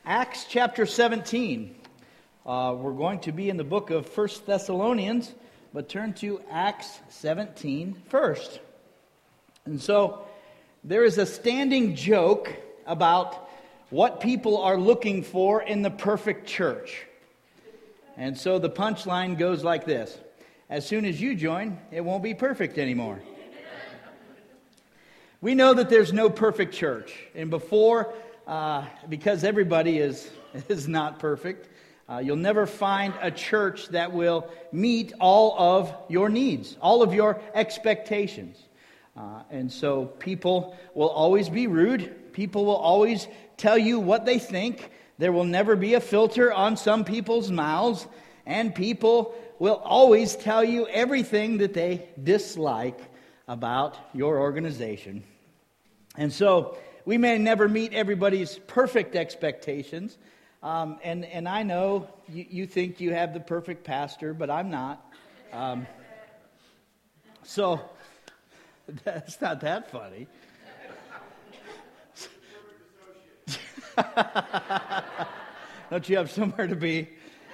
Acts chapter 17. We're going to be in the book of 1 Thessalonians, but turn to Acts 17 first. And so there is a standing joke about what people are looking for in the perfect church. And so the punchline goes like this: as soon as you join, it won't be perfect anymore. We know that there's no perfect church. And because everybody is not perfect, you'll never find a church that will meet all of your needs, all of your expectations. And so people will always be rude. People will always tell you what they think. There will never be a filter on some people's mouths. And people will always tell you everything that they dislike about your organization. And so we may never meet everybody's perfect expectations. And I know you think you have the perfect pastor, but I'm not. So that's not that funny. Don't you have somewhere to be?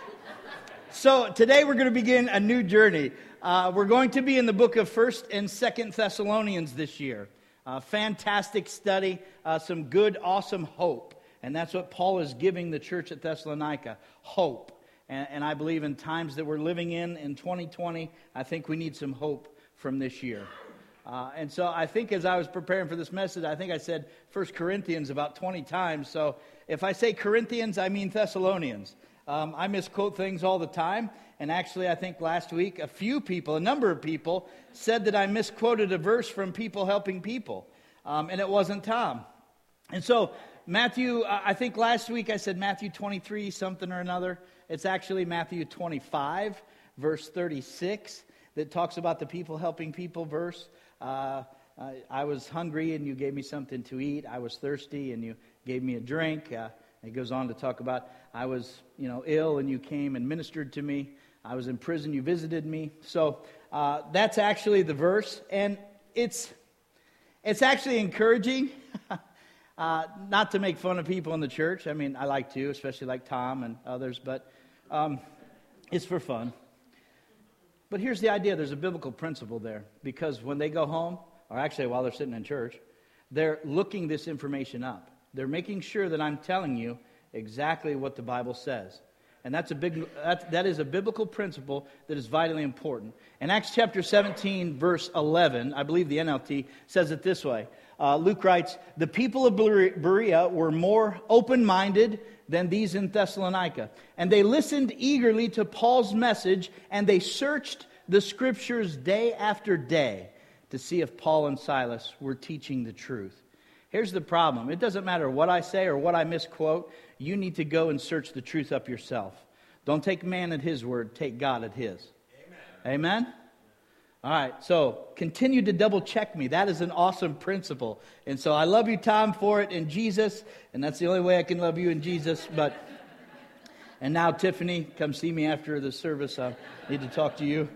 So today we're going to begin a new journey. We're going to be in the book of 1st and 2nd Thessalonians this year. Fantastic study, some good, awesome hope. And that's what Paul is giving the church at Thessalonica, hope. And I believe in times that we're living in 2020, I think we need some hope from this year. And so I think as I was preparing for this message, I think I said 1 Corinthians about 20 times. So if I say Corinthians, I mean Thessalonians. I misquote things all the time. And actually, I think last week, a number of people said that I misquoted a verse from People Helping People. And it wasn't Tom. And so Matthew, I think last week I said Matthew 23 something or another. It's actually Matthew 25, verse 36, that talks about the People Helping People verse. I was hungry and you gave me something to eat. I was thirsty and you gave me a drink. It goes on to talk about I was, ill and you came and ministered to me. I was in prison, you visited me. So that's actually the verse, and it's actually encouraging. Not to make fun of people in the church. I mean, I like to, especially like Tom and others, but it's for fun. But here's the idea. There's a biblical principle there, because when they go home, or actually while they're sitting in church, they're looking this information up. They're making sure that I'm telling you exactly what the Bible says. And that is a biblical principle that is vitally important. In Acts chapter 17, verse 11, I believe the NLT says it this way. Luke writes, "The people of Berea were more open-minded than these in Thessalonica. And they listened eagerly to Paul's message, and they searched the Scriptures day after day to see if Paul and Silas were teaching the truth." Here's the problem. It doesn't matter what I say or what I misquote. You need to go and search the truth up yourself. Don't take man at his word. Take God at his. Amen? Amen? All right, so continue to double check me. That is an awesome principle. And so I love you, Tom, for it in Jesus. And that's the only way I can love you in Jesus. And now, Tiffany, come see me after the service. I need to talk to you.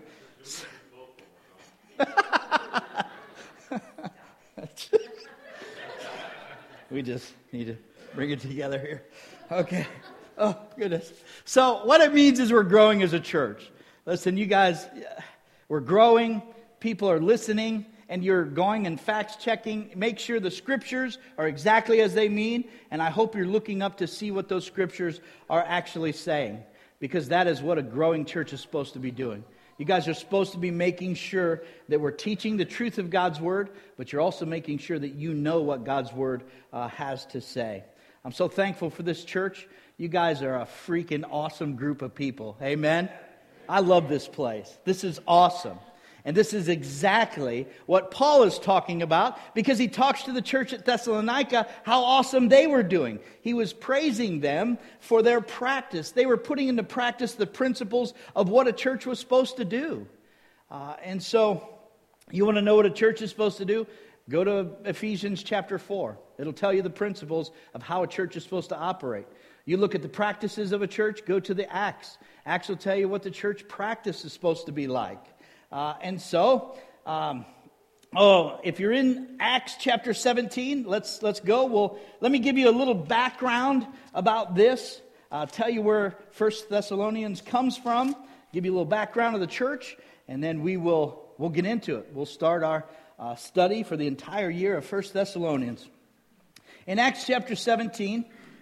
We just need to bring it together here. Okay. Oh, goodness. So what it means is we're growing as a church. Listen, you guys, we're growing. People are listening. And you're going and fact-checking. Make sure the Scriptures are exactly as they mean. And I hope you're looking up to see what those Scriptures are actually saying. Because that is what a growing church is supposed to be doing. You guys are supposed to be making sure that we're teaching the truth of God's Word, but you're also making sure that you know what God's Word has to say. I'm so thankful for this church. You guys are a freaking awesome group of people. Amen? I love this place. This is awesome. And this is exactly what Paul is talking about, because he talks to the church at Thessalonica how awesome they were doing. He was praising them for their practice. They were putting into practice the principles of what a church was supposed to do. And so, you want to know what a church is supposed to do? Go to Ephesians chapter 4. It'll tell you the principles of how a church is supposed to operate. You look at the practices of a church, go to the Acts. Acts will tell you what the church practice is supposed to be like. And so, Oh, if you're in Acts chapter 17, let's go. Well, let me give you a little background about this. Tell you where 1 Thessalonians comes from. Give you a little background of the church, and then we'll get into it. We'll start our study for the entire year of 1 Thessalonians. In Acts chapter 17,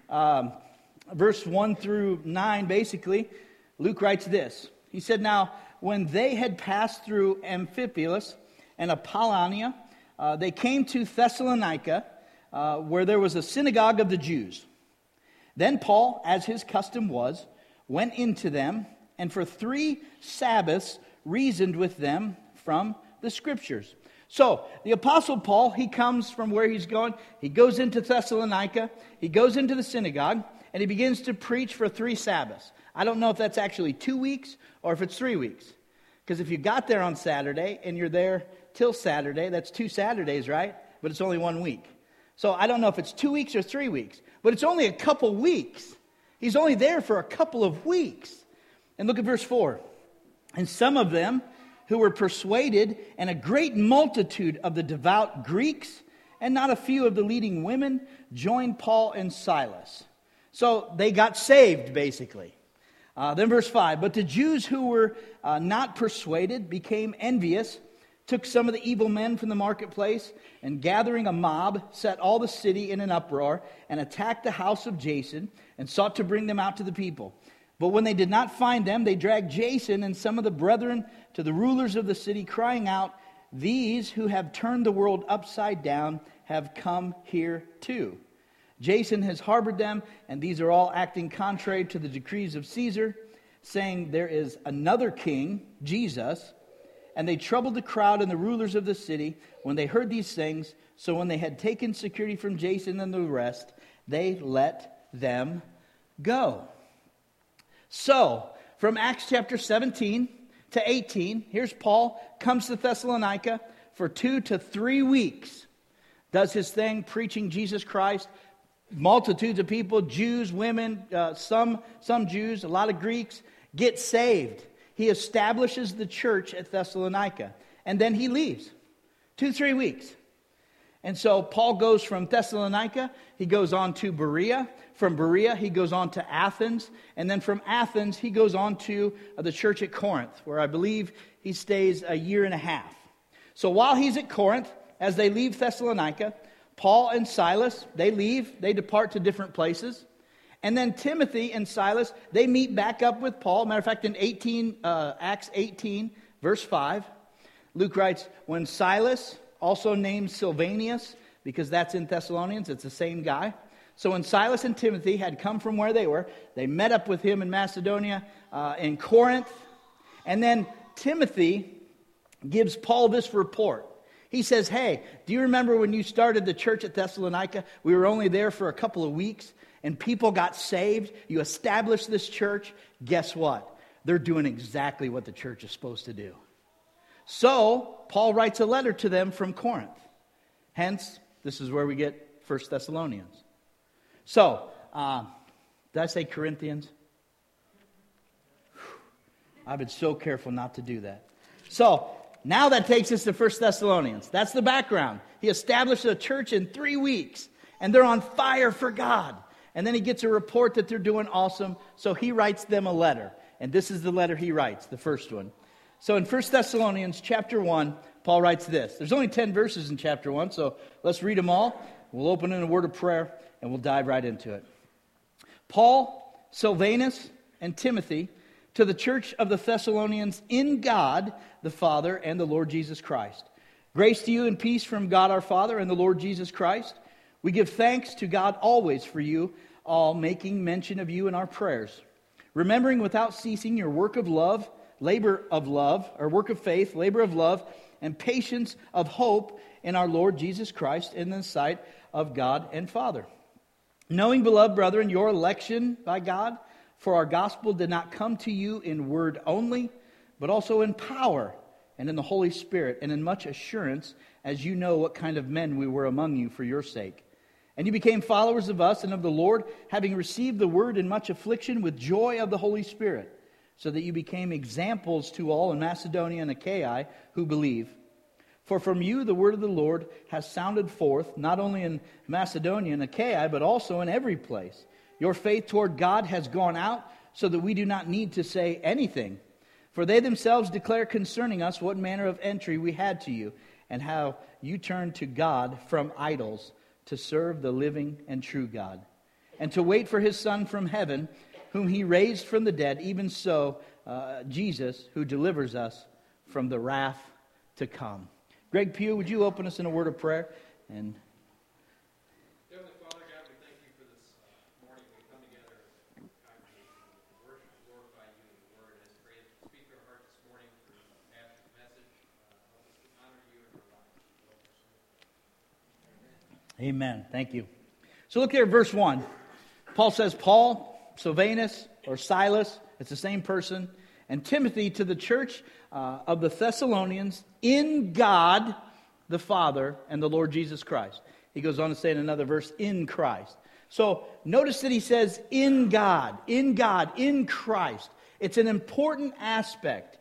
verse 1 through 9, basically, Luke writes this. He said, "Now, when they had passed through Amphipolis and Apollonia, they came to Thessalonica, where there was a synagogue of the Jews. Then Paul, as his custom was, went into them, and for 3 Sabbaths reasoned with them from the Scriptures." So, the Apostle Paul, he comes from where he's going. He goes into Thessalonica. He goes into the synagogue, and he begins to preach for 3 Sabbaths. I don't know if that's actually 2 weeks or if it's 3 weeks. Because if you got there on Saturday and you're there till Saturday, that's 2 Saturdays, right? But it's only 1 week. So I don't know if it's 2 weeks or 3 weeks. But it's only a couple weeks. He's only there for a couple of weeks. And look at verse 4. "And some of them who were persuaded, and a great multitude of the devout Greeks, and not a few of the leading women, joined Paul and Silas." So they got saved, basically. Then verse 5, "But the Jews who were not persuaded became envious, took some of the evil men from the marketplace, and gathering a mob, set all the city in an uproar, and attacked the house of Jason, and sought to bring them out to the people. But when they did not find them, they dragged Jason and some of the brethren to the rulers of the city, crying out, 'These who have turned the world upside down have come here too. Jason has harbored them, and these are all acting contrary to the decrees of Caesar, saying there is another king, Jesus.' And they troubled the crowd and the rulers of the city when they heard these things. So when they had taken security from Jason and the rest, they let them go." So, from Acts chapter 17 to 18, here's Paul, comes to Thessalonica for 2 to 3 weeks. Does his thing, preaching Jesus Christ. Multitudes of people, Jews, women, some Jews, a lot of Greeks, get saved. He establishes the church at Thessalonica. And then he leaves. 2-3 weeks. And so Paul goes from Thessalonica, he goes on to Berea. From Berea, he goes on to Athens. And then from Athens, he goes on to the church at Corinth, where I believe he stays a year and a half. So while he's at Corinth, as they leave Thessalonica, Paul and Silas, they leave, they depart to different places. And then Timothy and Silas, they meet back up with Paul. Matter of fact, in Acts 18, verse 5, Luke writes, "When Silas, also named Silvanus," because that's in Thessalonians, it's the same guy. So when Silas and Timothy had come from where they were, they met up with him in Macedonia, in Corinth. And then Timothy gives Paul this report. He says, "Hey, do you remember when you started the church at Thessalonica? We were only there for a couple of weeks, and people got saved. You established this church. Guess what? They're doing exactly what the church is supposed to do." So, Paul writes a letter to them from Corinth. Hence, this is where we get 1 Thessalonians. So, did I say Corinthians? I've been so careful not to do that. So, now that takes us to 1 Thessalonians. That's the background. He established a church in 3 weeks, and they're on fire for God. And then he gets a report that they're doing awesome, so he writes them a letter. And this is the letter he writes, the first one. So in 1 Thessalonians chapter 1, Paul writes this. There's only 10 verses in chapter 1, so let's read them all. We'll open in a word of prayer, and we'll dive right into it. "Paul, Silvanus, and Timothy, to the church of the Thessalonians in God, the Father, and the Lord Jesus Christ. Grace to you and peace from God our Father and the Lord Jesus Christ. We give thanks to God always for you all, making mention of you in our prayers, remembering without ceasing your work of love, labor of love, or work of faith, labor of love, and patience of hope in our Lord Jesus Christ in the sight of God and Father. Knowing, beloved brethren, your election by God, for our gospel did not come to you in word only, but also in power and in the Holy Spirit, and in much assurance, as you know what kind of men we were among you for your sake. And you became followers of us and of the Lord, having received the word in much affliction with joy of the Holy Spirit, so that you became examples to all in Macedonia and Achaia who believe. For from you the word of the Lord has sounded forth, not only in Macedonia and Achaia, but also in every place. Your faith toward God has gone out, so that we do not need to say anything. For they themselves declare concerning us what manner of entry we had to you, and how you turned to God from idols to serve the living and true God, and to wait for his Son from heaven, whom he raised from the dead, even so Jesus, who delivers us from the wrath to come. Greg Pugh, would you open us in a word of prayer? And Heavenly Father, God, we thank you for this morning. We come together as a congregation to worship and glorify you in the Word. As pray that you speak to our heart this morning through Pastor's message. Help us to honor you in our lives. Amen. Thank you. So look here at verse 1. Paul says, Paul, Silvanus, or Silas, it's the same person, and Timothy to the church of the Thessalonians in God the Father and the Lord Jesus Christ. He goes on to say in another verse, in Christ. So notice that he says in God, in Christ. It's an important aspect,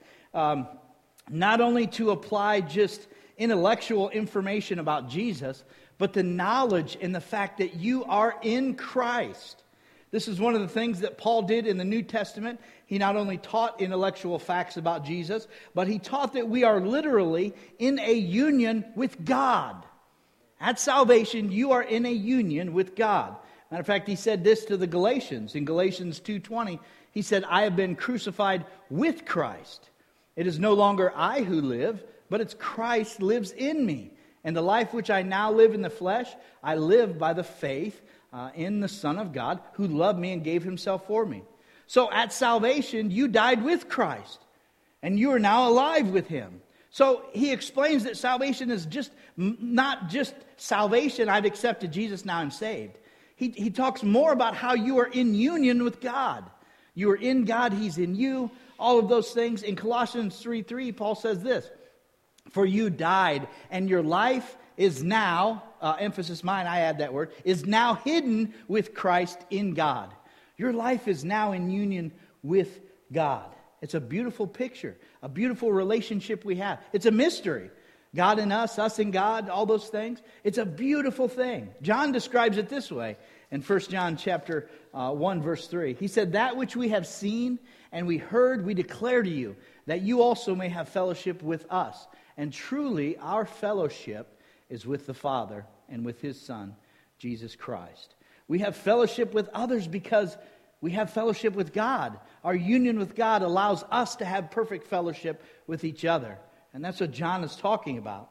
not only to apply just intellectual information about Jesus, but the knowledge and the fact that you are in Christ. This is one of the things that Paul did in the New Testament. He not only taught intellectual facts about Jesus, but he taught that we are literally in a union with God. At salvation, you are in a union with God. Matter of fact, he said this to the Galatians. In Galatians 2:20, he said, I have been crucified with Christ. It is no longer I who live, but it's Christ lives in me. And the life which I now live in the flesh, I live by the faith in the Son of God, who loved me and gave himself for me. So at salvation, you died with Christ, and you are now alive with him. So he explains that salvation is just not just salvation, I've accepted Jesus, now I'm saved. He talks more about how you are in union with God. You are in God, he's in you, all of those things. In Colossians 3:3, Paul says this, for you died, and your life is now, emphasis mine, I add that word, is now hidden with Christ in God. Your life is now in union with God. It's a beautiful picture, a beautiful relationship we have. It's a mystery. God in us in God, all those things. It's a beautiful thing. John describes it this way in 1 John chapter 1, verse 3. He said, that which we have seen and we heard, we declare to you, that you also may have fellowship with us. And truly, our fellowship is with the Father and with his Son, Jesus Christ. We have fellowship with others because we have fellowship with God. Our union with God allows us to have perfect fellowship with each other. And that's what John is talking about.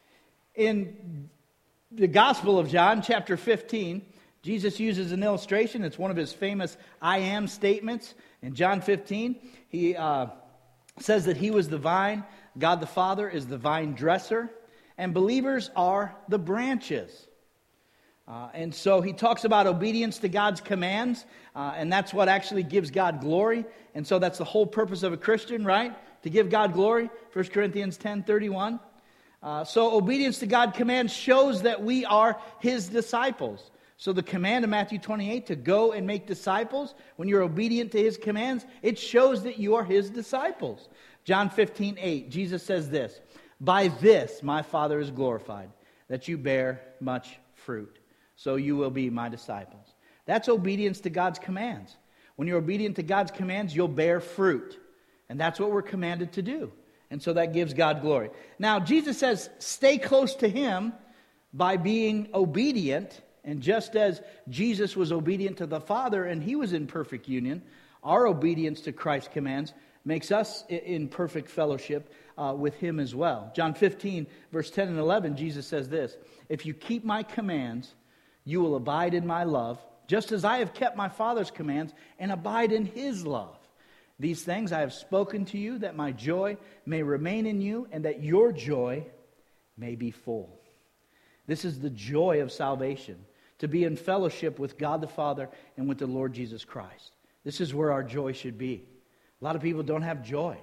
In the Gospel of John, chapter 15, Jesus uses an illustration. It's one of his famous I am statements. In John 15, he says that he was the vine, God the Father is the vine dresser, and believers are the branches. And so he talks about obedience to God's commands, and that's what actually gives God glory. And so that's the whole purpose of a Christian, right? To give God glory, 1 Corinthians 10:31. So obedience to God's commands shows that we are his disciples. So the command of Matthew 28 to go and make disciples, when you're obedient to his commands, it shows that you are his disciples. John 15:8, Jesus says this, by this my Father is glorified, that you bear much fruit. So you will be my disciples. That's obedience to God's commands. When you're obedient to God's commands, you'll bear fruit. And that's what we're commanded to do. And so that gives God glory. Now, Jesus says, stay close to him by being obedient. And just as Jesus was obedient to the Father and he was in perfect union, our obedience to Christ's commands makes us in perfect fellowship with him as well. John 15, verse 10 and 11, Jesus says this, if you keep my commands, you will abide in my love, just as I have kept my Father's commands and abide in his love. These things I have spoken to you, that my joy may remain in you, and that your joy may be full. This is the joy of salvation, to be in fellowship with God the Father and with the Lord Jesus Christ. This is where our joy should be. A lot of people don't have joy.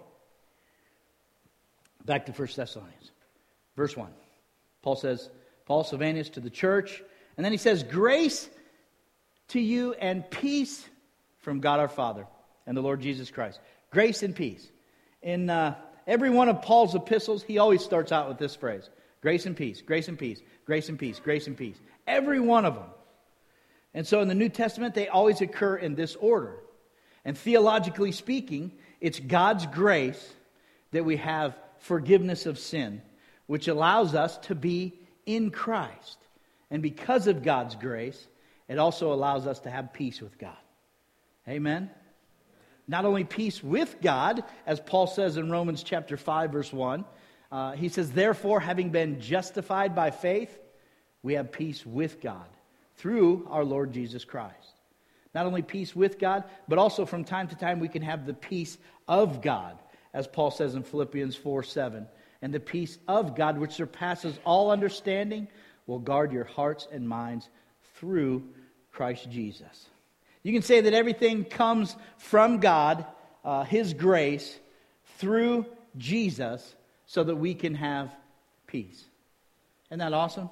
Back to 1 Thessalonians. Verse 1. Paul says, Paul, Silvanus to the church. And then he says, grace to you and peace from God our Father and the Lord Jesus Christ. Grace and peace. In every one of Paul's epistles, he always starts out with this phrase. Grace and peace, grace and peace, grace and peace, grace and peace. Every one of them. And so in the New Testament, they always occur in this order. And theologically speaking, it's God's grace that we have forgiveness of sin, which allows us to be in Christ. And because of God's grace, it also allows us to have peace with God. Amen? Not only peace with God, as Paul says in Romans chapter 5, verse 1, he says, therefore, having been justified by faith, we have peace with God through our Lord Jesus Christ. Not only peace with God, but also from time to time we can have the peace of God, as Paul says in Philippians 4:7. And the peace of God, which surpasses all understanding, will guard your hearts and minds through Christ Jesus. You can say that everything comes from God, His grace, through Jesus, so that we can have peace. Isn't that awesome?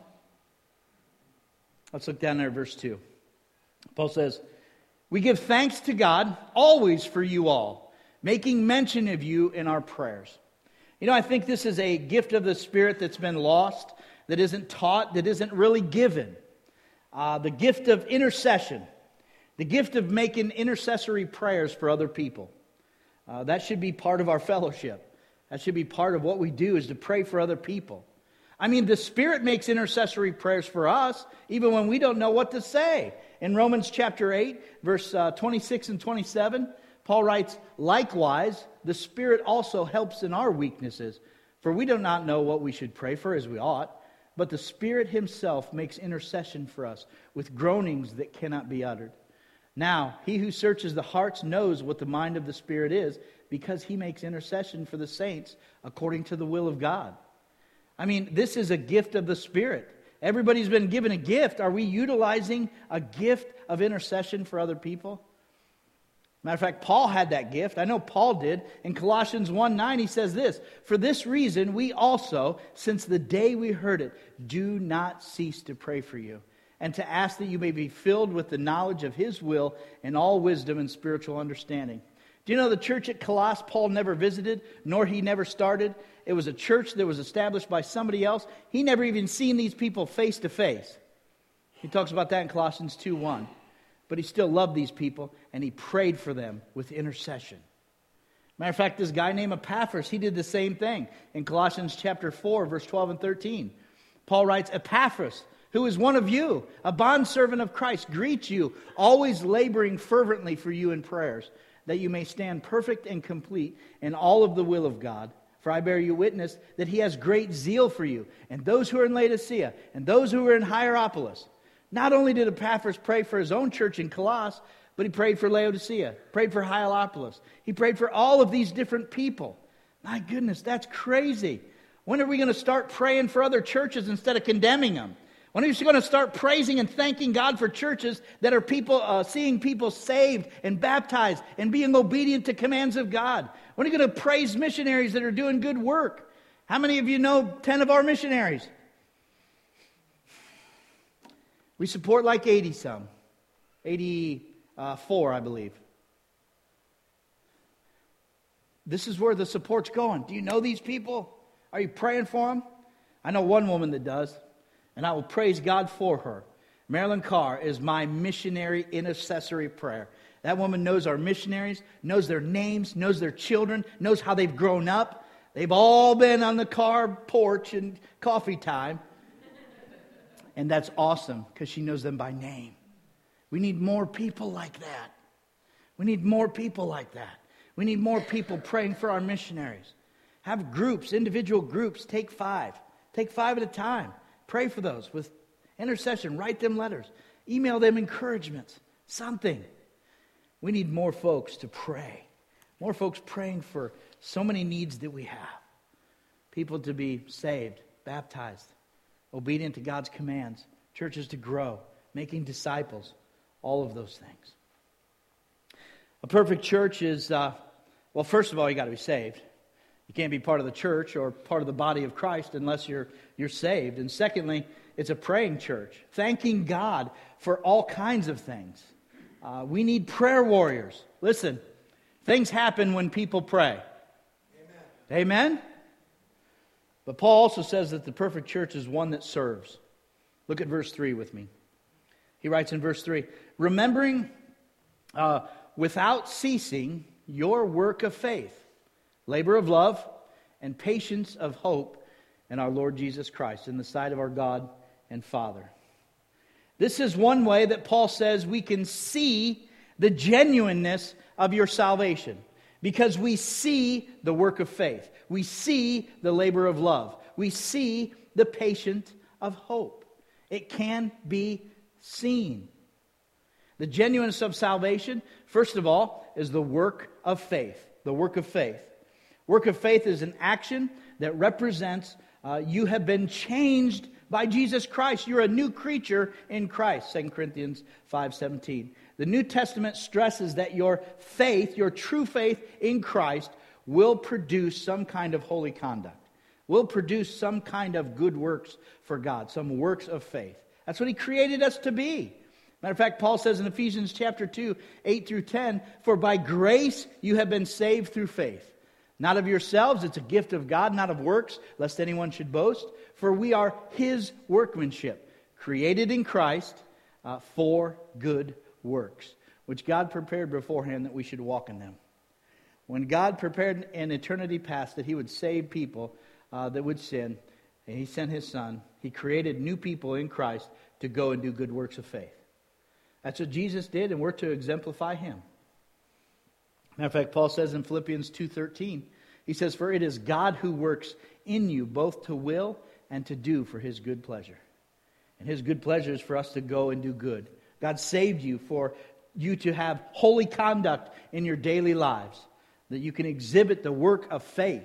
Let's look down there at verse 2. Paul says, we give thanks to God always for you all, making mention of you in our prayers. You know, I think this is a gift of the Spirit that's been lost, that isn't taught, that isn't really given. The gift of intercession, the gift of making intercessory prayers for other people. That should be part of our fellowship. That should be part of what we do, is to pray for other people. I mean, the Spirit makes intercessory prayers for us, even when we don't know what to say. In Romans chapter 8, verse 26 and 27, Paul writes, likewise, the Spirit also helps in our weaknesses, for we do not know what we should pray for as we ought, but the Spirit Himself makes intercession for us with groanings that cannot be uttered. Now, He who searches the hearts knows what the mind of the Spirit is, because He makes intercession for the saints according to the will of God. I mean, this is a gift of the Spirit. Everybody's been given a gift. Are we utilizing a gift of intercession for other people? Matter of fact, Paul had that gift. I know Paul did. In Colossians 1:9, he says this, for this reason we also, since the day we heard it, do not cease to pray for you, and to ask that you may be filled with the knowledge of His will and all wisdom and spiritual understanding. Do you know the church at Colossus Paul never visited, nor he never started? It was a church that was established by somebody else. He never even seen these people face to face. He talks about that in Colossians 2:1. But he still loved these people, and he prayed for them with intercession. Matter of fact, this guy named Epaphras, he did the same thing. In Colossians chapter 4, verse 12 and 13. Paul writes, Epaphras, who is one of you, a bondservant of Christ, greets you, always laboring fervently for you in prayers, that you may stand perfect and complete in all of the will of God. For I bear you witness that he has great zeal for you, and those who are in Laodicea, and those who are in Hierapolis. Not only did Epaphras pray for his own church in Colossus, but he prayed for Laodicea, prayed for Hierapolis. He prayed for all of these different people. My goodness, that's crazy. When are we going to start praying for other churches instead of condemning them? When are you going to start praising and thanking God for churches that are people seeing people saved and baptized and being obedient to commands of God? When are you going to praise missionaries that are doing good work? How many of you know 10 of our missionaries? We support like 80-some. 84, I believe. This is where the support's going. Do you know these people? Are you praying for them? I know one woman that does, and I will praise God for her. Marilyn Carr is my missionary intercessory prayer. That woman knows our missionaries, knows their names, knows their children, knows how they've grown up. They've all been on the car porch and coffee time. And that's awesome because she knows them by name. We need more people like that. We need more people like that. We need more people praying for our missionaries. Have groups, individual groups. Take 5. Take 5 at a time. Pray for those with intercession. Write them letters. Email them encouragements. Something. We need more folks to pray. More folks praying for so many needs that we have. People to be saved, baptized, obedient to God's commands, churches to grow, making disciples, all of those things. A perfect church is, well, first of all, you got to be saved. You can't be part of the church or part of the body of Christ unless you're saved. And secondly, it's a praying church, thanking God for all kinds of things. We need prayer warriors. Listen, things happen when people pray. Amen? But Paul also says that the perfect church is one that serves. Look at verse 3 with me. He writes in verse 3, remembering without ceasing your work of faith, labor of love, and patience of hope in our Lord Jesus Christ, in the sight of our God and Father. This is one way that Paul says we can see the genuineness of your salvation, because we see the work of faith. We see the labor of love. We see the patience of hope. It can be seen. The genuineness of salvation, first of all, is the work of faith. The work of faith. Work of faith is an action that represents you have been changed by Jesus Christ. You're a new creature in Christ, 2 Corinthians 5:17. The New Testament stresses that your faith, your true faith in Christ, will produce some kind of holy conduct, will produce some kind of good works for God, some works of faith. That's what He created us to be. Matter of fact, Paul says in Ephesians chapter 2, 8 through 10, for by grace you have been saved through faith. Not of yourselves, it's a gift of God, not of works, lest anyone should boast. For we are His workmanship, created in Christ for good works, which God prepared beforehand that we should walk in them. When God prepared in eternity past that He would save people that would sin, and He sent His Son, He created new people in Christ to go and do good works of faith. That's what Jesus did, and we're to exemplify Him. Matter of fact, Paul says in Philippians 2:13, he says, for it is God who works in you both to will and to do for His good pleasure. And His good pleasure is for us to go and do good. God saved you for you to have holy conduct in your daily lives, that you can exhibit the work of faith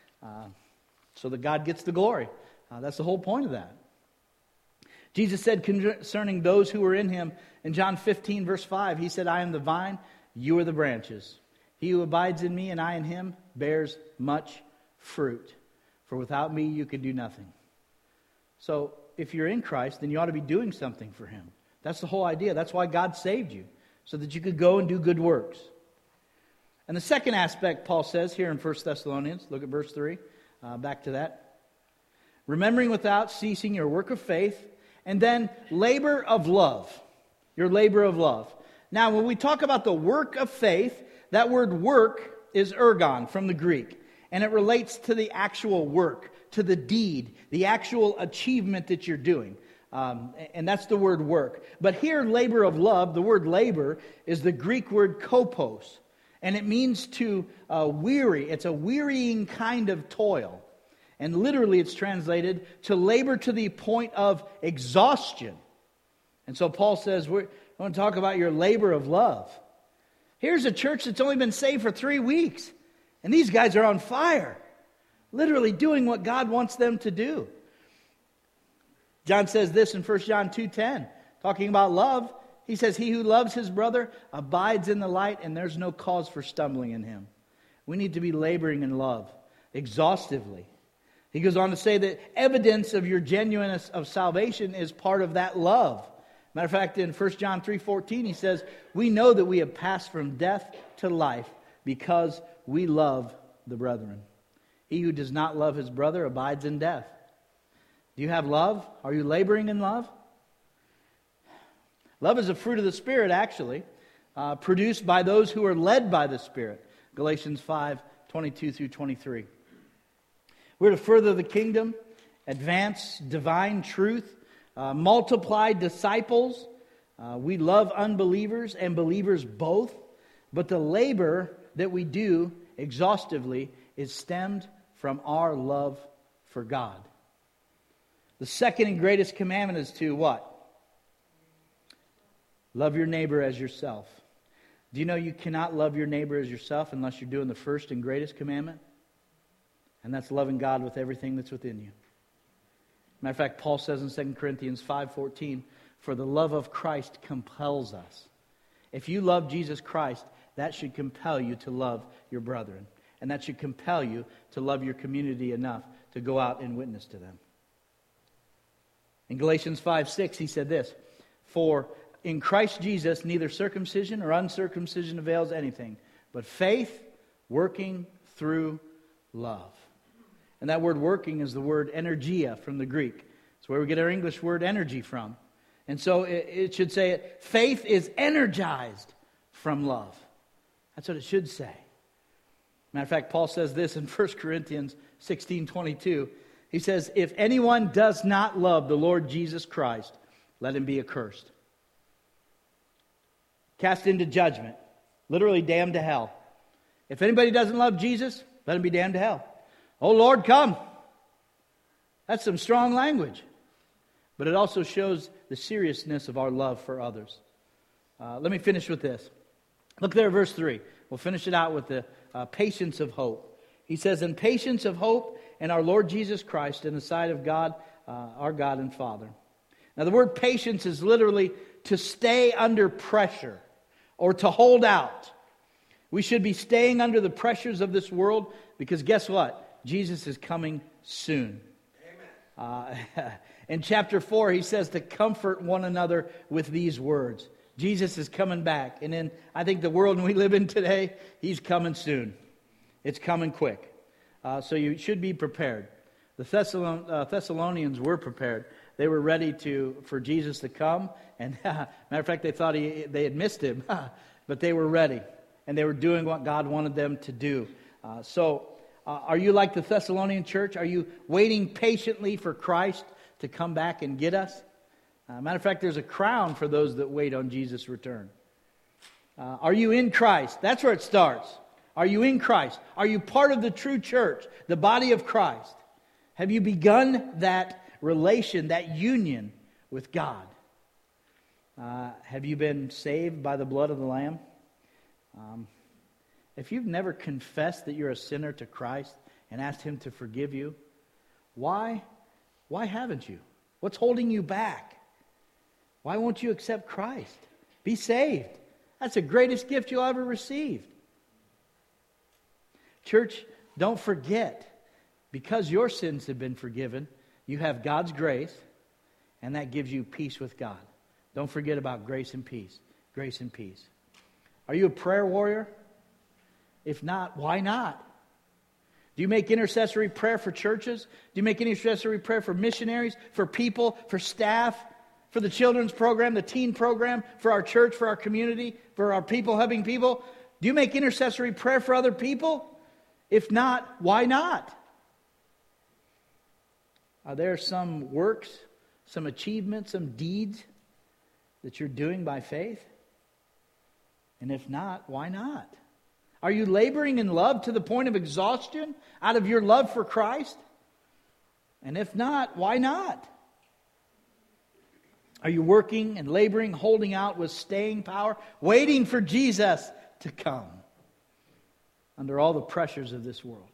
so that God gets the glory. That's the whole point of that. Jesus said concerning those who were in Him in John 15 verse 5, He said, I am the vine, you are the branches. He who abides in me and I in him bears much fruit. For without me you can do nothing. So if you're in Christ, then you ought to be doing something for Him. That's the whole idea. That's why God saved you, so that you could go and do good works. And the second aspect, Paul says here in 1 Thessalonians, look at verse 3, back to that. Remembering without ceasing your work of faith, and then labor of love. Your labor of love. Now, when we talk about the work of faith, that word work is ergon from the Greek. And it relates to the actual work, to the deed, the actual achievement that you're doing. And that's the word work. But here, labor of love, the word labor, is the Greek word kopos. And it means to weary. It's a wearying kind of toil. And literally it's translated to labor to the point of exhaustion. And so Paul says, we're going to talk about your labor of love. Here's a church that's only been saved for 3 weeks. And these guys are on fire. Literally doing what God wants them to do. John says this in 1 John 2:10, talking about love. He says, he who loves his brother abides in the light, and there's no cause for stumbling in him. We need to be laboring in love, exhaustively. He goes on to say that evidence of your genuineness of salvation is part of that love. Matter of fact, in 1 John 3:14, he says, we know that we have passed from death to life because we love the brethren. He who does not love his brother abides in death. Do you have love? Are you laboring in love? Love is a fruit of the Spirit, actually, produced by those who are led by the Spirit. Galatians 5:22 through 23. We're to further the kingdom, advance divine truth, multiply disciples. We love unbelievers and believers both, but the labor that we do exhaustively is stemmed from our love for God. The second and greatest commandment is to what? Love your neighbor as yourself. Do you know you cannot love your neighbor as yourself unless you're doing the first and greatest commandment? And that's loving God with everything that's within you. Matter of fact, Paul says in 2 Corinthians 5:14, for the love of Christ compels us. If you love Jesus Christ, that should compel you to love your brethren. And that should compel you to love your community enough to go out and witness to them. In Galatians 5:6, he said this, for in Christ Jesus neither circumcision or uncircumcision avails anything, but faith working through love. And that word working is the word energia from the Greek. It's where we get our English word energy from. And so it should say, faith is energized from love. That's what it should say. Matter of fact, Paul says this in 1 Corinthians 16:22. He says, if anyone does not love the Lord Jesus Christ, let him be accursed. Cast into judgment. Literally damned to hell. If anybody doesn't love Jesus, let him be damned to hell. Oh Lord, come. That's some strong language. But it also shows the seriousness of our love for others. Let me finish with this. Look there at verse 3. We'll finish it out with the patience of hope. He says, in patience of hope in our Lord Jesus Christ in the sight of God, our God and Father. Now the word patience is literally to stay under pressure or to hold out. We should be staying under the pressures of this world because guess what? Jesus is coming soon. In chapter 4, he says to comfort one another with these words. Jesus is coming back. And in, I think, the world we live in today, he's coming soon. It's coming quick. So you should be prepared. The Thessalonians were prepared. They were ready for Jesus to come. And matter of fact, they thought they had missed him. But they were ready. And they were doing what God wanted them to do. Are you like the Thessalonian church? Are you waiting patiently for Christ to come back and get us? Matter of fact, there's a crown for those that wait on Jesus' return. Are you in Christ? That's where it starts. Are you in Christ? Are you part of the true church, the body of Christ? Have you begun that relation, that union with God? Have you been saved by the blood of the Lamb? If you've never confessed that you're a sinner to Christ and asked Him to forgive you, why haven't you? What's holding you back? Why won't you accept Christ? Be saved. That's the greatest gift you'll ever receive. Church, don't forget, because your sins have been forgiven, you have God's grace, and that gives you peace with God. Don't forget about grace and peace. Grace and peace. Are you a prayer warrior? If not, why not? Do you make intercessory prayer for churches? Do you make intercessory prayer for missionaries, for people, for staff, for the children's program, the teen program, for our church, for our community, for our people helping people? Do you make intercessory prayer for other people? If not, why not? Are there some works, some achievements, some deeds that you're doing by faith? And if not, why not? Are you laboring in love to the point of exhaustion out of your love for Christ? And if not, why not? Are you working and laboring, holding out with staying power, waiting for Jesus to come under all the pressures of this world?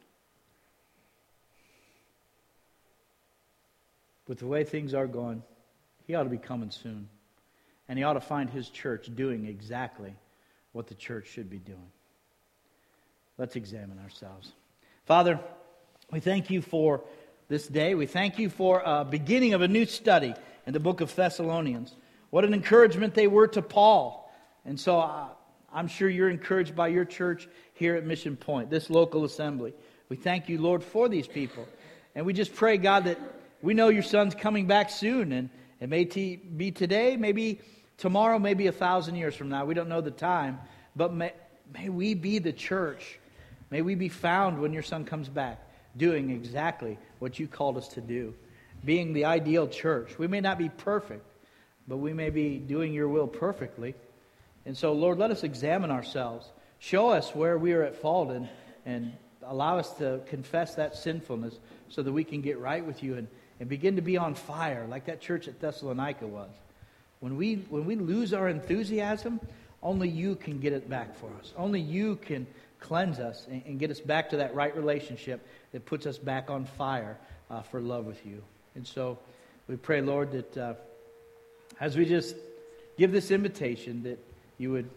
With the way things are going, He ought to be coming soon. And He ought to find His church doing exactly what the church should be doing. Let's examine ourselves. Father, we thank You for this day. We thank You for a beginning of a new study in the book of Thessalonians. What an encouragement they were to Paul. And so I'm sure you're encouraged by your church here at Mission Point, this local assembly. We thank You, Lord, for these people. And we just pray, God, that we know Your Son's coming back soon. And it may be today, maybe tomorrow, maybe 1,000 years from now. We don't know the time. But may we be the church. May we be found when Your Son comes back, doing exactly what You called us to do, being the ideal church. We may not be perfect, but we may be doing Your will perfectly. And so, Lord, let us examine ourselves. Show us where we are at fault and allow us to confess that sinfulness so that we can get right with You and begin to be on fire like that church at Thessalonica was. When we lose our enthusiasm, only You can get it back for us. Only You can cleanse us and get us back to that right relationship that puts us back on fire for love with You. And so we pray, Lord, that as we just give this invitation, that You would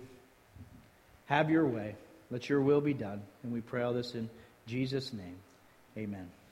have Your way. Let Your will be done. And we pray all this in Jesus' name. Amen.